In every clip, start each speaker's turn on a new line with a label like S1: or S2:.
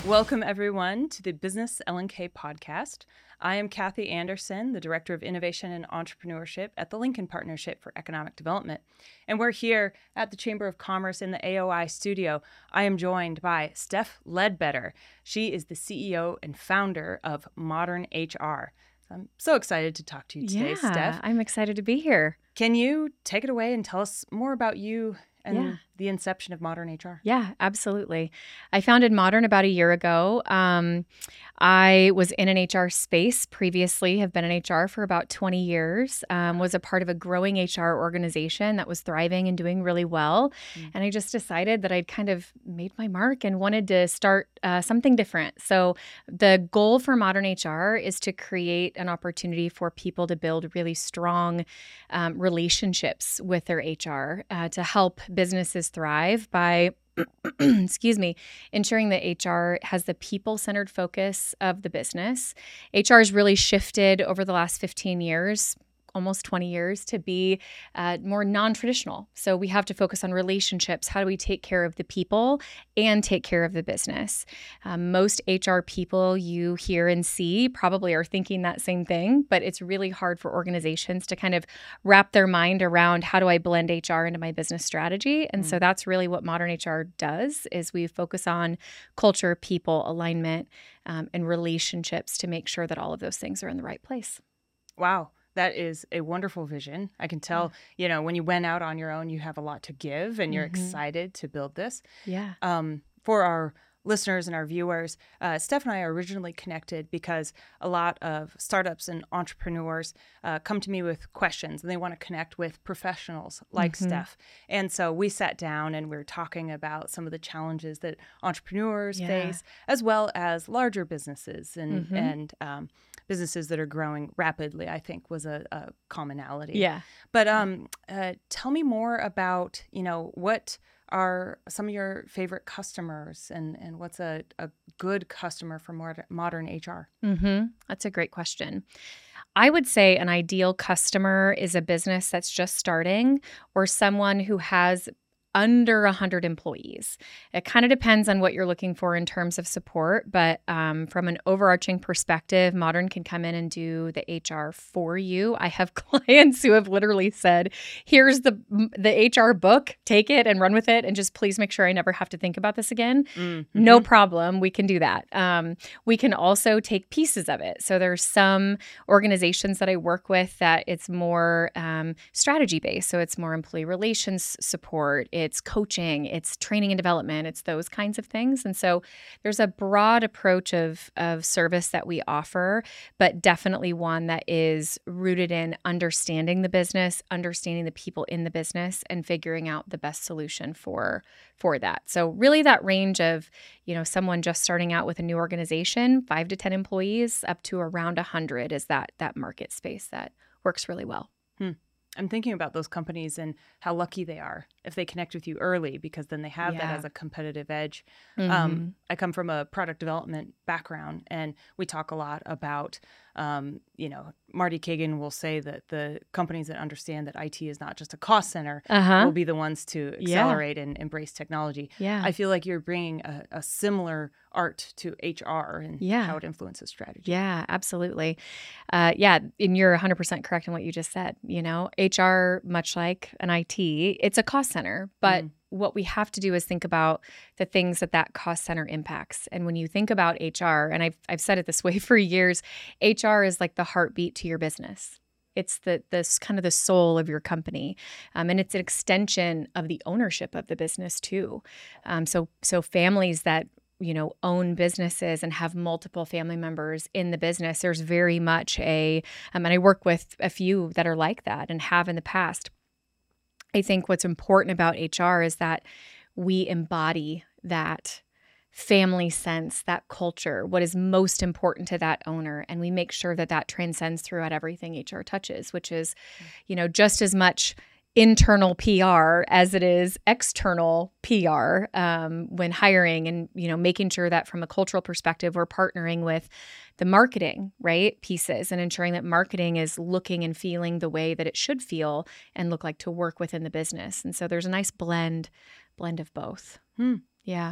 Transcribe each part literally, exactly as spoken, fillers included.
S1: Welcome, everyone, to the Business L and K podcast. I am Kathy Anderson, the Director of Innovation and Entrepreneurship at the Lincoln Partnership for Economic Development. And we're here at the Chamber of Commerce in the A O I studio. I am joined by Steph Ledbetter. She is the C E O and founder of Modern H R. I'm so excited to talk to you today,
S2: yeah,
S1: Steph.
S2: I'm excited to be here.
S1: Can you take it away and tell us more about you and
S2: Yeah.
S1: the inception of Modern H R?
S2: Yeah, absolutely. I founded Modern about a year ago. Um, I was in an H R space previously, have been in H R for about twenty years, um, was a part of a growing H R organization that was thriving and doing really well.
S1: Mm.
S2: And I just decided that I'd kind of made my mark and wanted to start uh, something different. So the goal for Modern H R is to create an opportunity for people to build really strong um, relationships with their H R uh, to help businesses thrive by excuse me, ensuring that H R has the people-centered focus of the business. H R has really shifted over the last fifteen years, almost twenty years, to be uh, more non-traditional. So we have to focus on relationships. How do we take care of the people and take care of the business? Um, most H R people you hear and see probably are thinking that same thing, but it's really hard for organizations to kind of wrap their mind around how do I blend H R into my business strategy? And
S1: Mm.
S2: so that's really what Modern H R does, is we focus on culture, people, alignment, um, and relationships to make sure that all of those things are in the right place.
S1: Wow. That is a wonderful vision. I can tell, you know, when you went out on your own, you have a lot to give and you're
S2: Mhm.
S1: excited to build this.
S2: Yeah.
S1: Um, for our listeners and our viewers, uh, Steph and I are originally connected because a lot of startups and entrepreneurs uh, come to me with questions and they want to connect with professionals like
S2: Mhm.
S1: Steph. And so we sat down and we were talking about some of the challenges that entrepreneurs
S2: Yeah.
S1: face, as well as larger businesses and,
S2: Mhm.
S1: and um, businesses that are growing rapidly, I think was a, a commonality.
S2: Yeah.
S1: But um, uh, tell me more about, you know, what are some of your favorite customers and, and what's a, a good customer for modern, modern H R?
S2: Mm-hmm. That's a great question. I would say an ideal customer is a business that's just starting or someone who has under one hundred employees. It kind of depends on what you're looking for in terms of support, but um, from an overarching perspective, Modern can come in and do the H R for you. I have clients who have literally said, here's the the H R book, take it and run with it, and just please make sure I never have to think about this again.
S1: Mm-hmm.
S2: No problem. We can do that. Um, we can also take pieces of it. So there's some organizations that I work with that it's more um, strategy based. So it's more employee relations support. It's coaching. It's training and development. It's those kinds of things. And so there's a broad approach of of service that we offer, but definitely one that is rooted in understanding the business, understanding the people in the business, and figuring out the best solution for for that. So really that range of, you know, someone just starting out with a new organization, five to ten employees, up to around one hundred is that that market space that works really well.
S1: Hmm. I'm thinking about those companies and how lucky they are if they connect with you early, because then they have that
S2: Yeah.
S1: as a competitive edge.
S2: Mhm.
S1: Um, I come from a product development background, and we talk a lot about, um, you know, Marty Kagan will say that the companies that understand that I T is not just a cost center
S2: Uh-huh.
S1: will be the ones to
S2: Yeah.
S1: accelerate and embrace technology.
S2: Yeah.
S1: I feel like you're bringing a, a similar art to H R and
S2: Yeah.
S1: how it influences strategy.
S2: Yeah, absolutely. Uh, yeah, and you're one hundred percent correct in what you just said. You know, H R, much like an I T, it's a cost center, but
S1: Mm.
S2: what we have to do is think about the things that that cost center impacts. And when you think about H R, and I've, I've said it this way for years, H R is like the heartbeat to your business. It's the this kind of the soul of your company, um, and it's an extension of the ownership of the business too. Um, so so families that you know own businesses and have multiple family members in the business, there's very much a um, and I work with a few that are like that and have in the past. I think what's important about H R is that we embody that family sense, that culture, what is most important to that owner. And we make sure that that transcends throughout everything H R touches, which is, you know, just as much internal P R as it is external P R um, when hiring and, you know, making sure that from a cultural perspective, we're partnering with the marketing, right, pieces and ensuring that marketing is looking and feeling the way that it should feel and look like to work within the business. And so there's a nice blend, blend of both.
S1: Hmm.
S2: Yeah.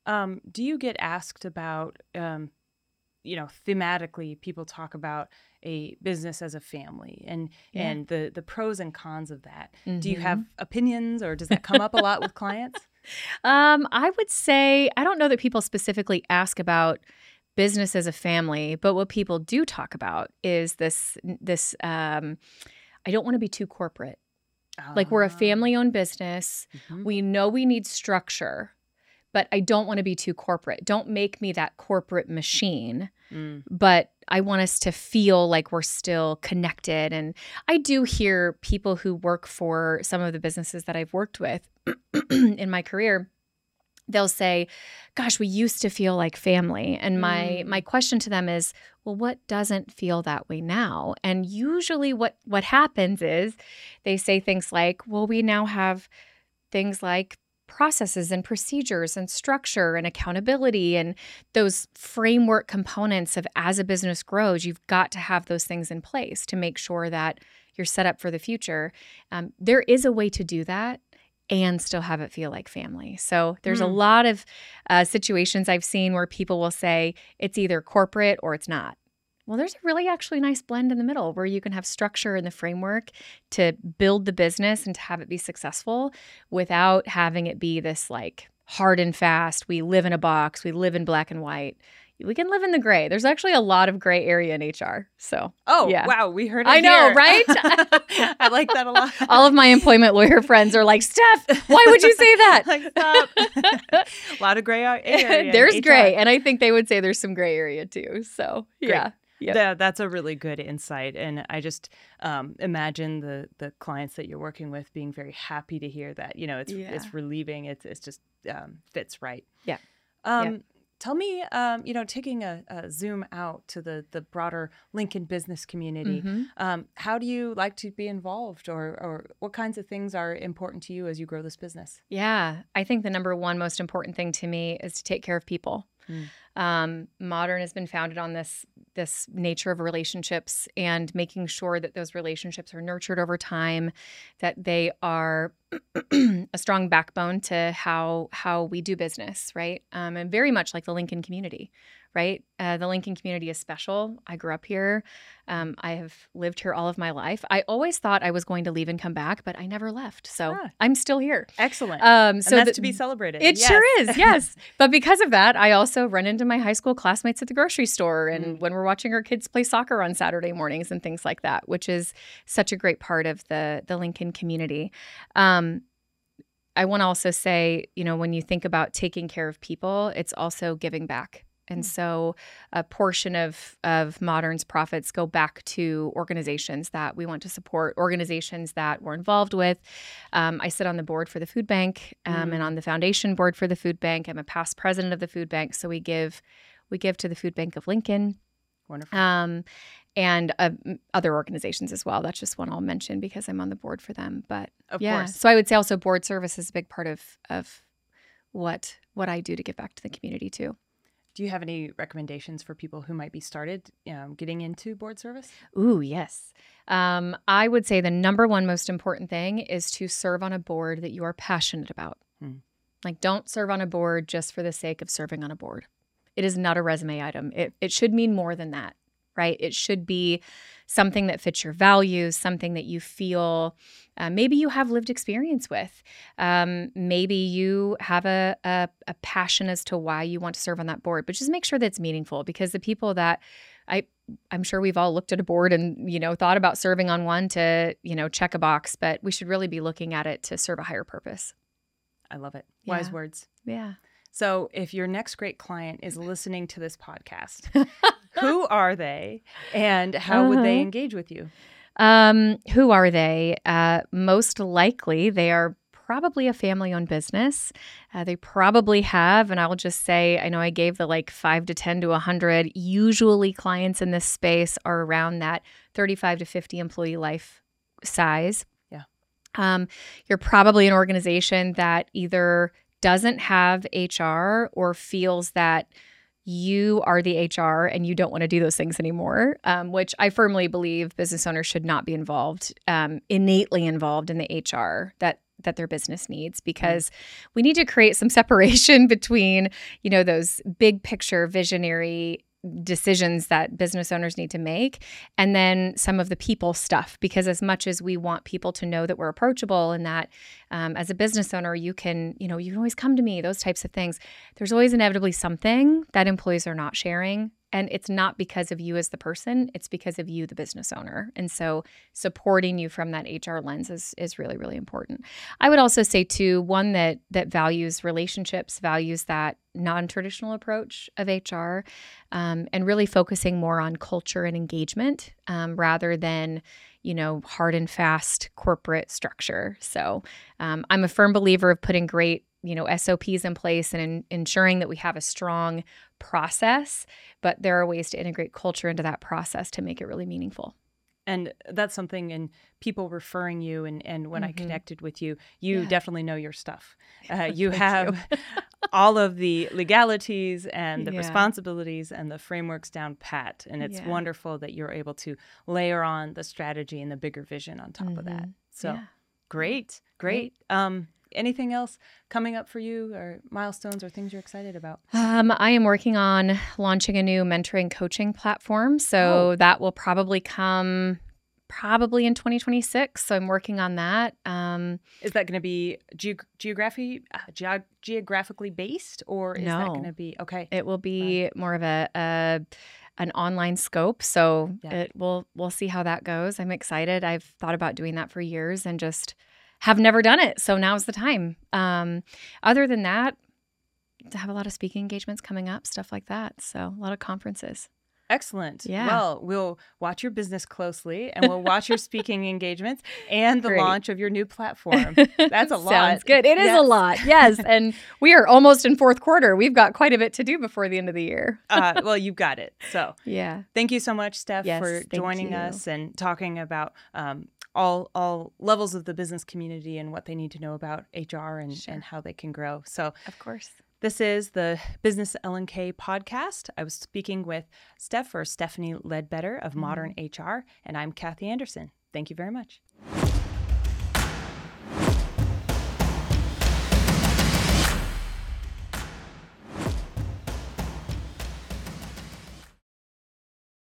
S1: Um, do you get asked about, um, you know, thematically, people talk about a business as a family and
S2: Yeah.
S1: and the the pros and cons of that.
S2: Mm-hmm.
S1: Do you have opinions, or does that come up a lot with clients?
S2: Um, I would say, I don't know that people specifically ask about business as a family, but what people do talk about is this, this, um, I don't want to be too corporate. Like, we're a family-owned business.
S1: Mm-hmm.
S2: We know we need structure, but I don't want to be too corporate. Don't make me that corporate machine.
S1: Mm.
S2: But I want us to feel like we're still connected. And I do hear people who work for some of the businesses that I've worked with in my career, they'll say, gosh, we used to feel like family. And my
S1: Mm.
S2: my question to them is, well, what doesn't feel that way now? And usually what what happens is they say things like, well, we now have things like processes and procedures and structure and accountability and those framework components of, as a business grows, you've got to have those things in place to make sure that you're set up for the future. Um, there is a way to do that and still have it feel like family. So there's
S1: Mm.
S2: a lot of uh, situations I've seen where people will say it's either corporate or it's not. Well, there's a really actually nice blend in the middle where you can have structure in the framework to build the business and to have it be successful without having it be this like hard and fast, we live in a box, we live in black and white. We can live in the gray. There's actually a lot of gray area in H R. So,
S1: Oh,
S2: yeah.
S1: wow. We heard it
S2: I know,
S1: here.
S2: right?
S1: I like that a lot.
S2: All of my employment lawyer friends are like, Steph, why would you say that?
S1: Like, stop. A lot of gray area. in
S2: There's
S1: H R.
S2: gray. And I think they would say there's some gray area too. So,
S1: Great.
S2: yeah. Yep.
S1: That, that's a really good insight. And I just um, imagine the the clients that you're working with being very happy to hear that. You know, it's
S2: Yeah.
S1: it's relieving. It's it's just um, fits right.
S2: Yeah.
S1: Um,
S2: Yeah.
S1: Tell me, um, you know, taking a, a zoom out to the the broader Lincoln business community,
S2: Mhm.
S1: um, how do you like to be involved, or or what kinds of things are important to you as you grow this business?
S2: Yeah. I think the number one most important thing to me is to take care of people.
S1: Mm.
S2: Um, Modern has been founded on this this nature of relationships and making sure that those relationships are nurtured over time, that they are a strong backbone to how how we do business, right? Um, and very much like the Lincoln community, right? Uh, the Lincoln community is special. I grew up here. Um, I have lived here all of my life. I always thought I was going to leave and come back, but I never left. So
S1: Ah.
S2: I'm still here.
S1: Excellent.
S2: Um, so
S1: and that's
S2: the-
S1: to be celebrated.
S2: It
S1: Yes.
S2: sure is, yes. But because of that, I also run into my high school classmates at the grocery store and
S1: Mm.
S2: when we're watching our kids play soccer on Saturday mornings and things like that, which is such a great part of the the Lincoln community. Um, I want to also say, you know, when you think about taking care of people, it's also giving back. And
S1: Mm.
S2: so a portion of, of Modern's profits go back to organizations that we want to support, organizations that we're involved with. Um, I sit on the board for the food bank um,
S1: Mm.
S2: and on the foundation board for the food bank. I'm a past president of the food bank. So we give we give to the Food Bank of Lincoln.
S1: Wonderful.
S2: Um, and uh, m- other organizations as well. That's just one I'll mention because I'm on the board for them. But
S1: Of
S2: yeah,
S1: course.
S2: so I would say also board service is a big part of of what what I do to give back to the community too.
S1: Do you have any recommendations for people who might be started um, getting into board service?
S2: Ooh, yes. Um, I would say the number one most important thing is to serve on a board that you are passionate about.
S1: Hmm.
S2: Like, don't serve on a board just for the sake of serving on a board. It is not a resume item. It it should mean more than that, right? It should be something that fits your values, something that you feel uh, maybe you have lived experience with. Um, maybe you have a, a a passion as to why you want to serve on that board, but just make sure that it's meaningful, because the people that I I'm sure we've all looked at a board and, you know, thought about serving on one to, you know, check a box, but we should really be looking at it to serve a higher purpose.
S1: I love it. Wise
S2: Yeah.
S1: words.
S2: Yeah.
S1: So if your next great client is listening to this podcast, who are they and how would they
S2: Uh-huh.
S1: engage with you?
S2: Um, who are they? Uh, most likely, they are probably a family-owned business. Uh, they probably have, and I will just say, I know I gave the like five to ten to one hundred. Usually clients in this space are around that thirty-five to fifty employee life size.
S1: Yeah.
S2: Um, you're probably an organization that either doesn't have H R or feels that you are the H R and you don't want to do those things anymore, um, which I firmly believe business owners should not be involved, um, innately involved in the H R. That that their business needs, because we need to create some separation between, you know, those big picture visionary decisions that business owners need to make, and then some of the people stuff. Because as much as we want people to know that we're approachable and that um, as a business owner, you can, you know, you can always come to me, those types of things, there's always inevitably something that employees are not sharing. And it's not because of you as the person, it's because of you, the business owner. And so supporting you from that H R lens is, is really, really important. I would also say too, one that that values relationships, values that non-traditional approach of H R, um, and really focusing more on culture and engagement um, rather than, you know, hard and fast corporate structure. So um, I'm a firm believer of putting great, you know, S O Ps in place and in, ensuring that we have a strong process, but there are ways to integrate culture into that process to make it really meaningful.
S1: And that's something in people referring you, and, and when mm-hmm. I connected with you, you yeah. definitely know your stuff. Uh, you have you. all of the legalities and the yeah. responsibilities and the frameworks down pat. And it's yeah. wonderful that you're able to layer on the strategy and the bigger vision on top mm-hmm. of that. So yeah. great, great. great. Um, Anything else coming up for you, or milestones or things you're excited about?
S2: Um, I am working on launching a new mentoring coaching platform. So oh. that will probably come probably in twenty twenty-six. So I'm working on that. Um,
S1: is that going to be ge- geography, uh, ge- geographically based, or is
S2: no,
S1: that going to be, okay.
S2: It will be right. more of a, a an online scope. So
S1: yeah.
S2: it will, we'll see how that goes. I'm excited. I've thought about doing that for years and just have never done it. So now's the time. Um, other than that, I have a lot of speaking engagements coming up, stuff like that. So a lot of conferences.
S1: Excellent.
S2: Yeah.
S1: Well, we'll watch your business closely, and we'll watch your speaking engagements and the
S2: Great.
S1: launch of your new platform. That's a lot.
S2: Sounds good. It is yes. a lot. Yes. And we are almost in fourth quarter. We've got quite a bit to do before the end of the year.
S1: uh, well, you've got it. So
S2: yeah.
S1: Thank you so much, Steph,
S2: yes,
S1: for joining
S2: you.
S1: us and talking about um, all all levels of the business community and what they need to know about H R and,
S2: sure.
S1: and how they can grow. So
S2: of course.
S1: This is the Business L and K podcast. I was speaking with Steph, or Stephanie Ledbetter of Modern mm-hmm. H R, and I'm Kathy Anderson. Thank you very much.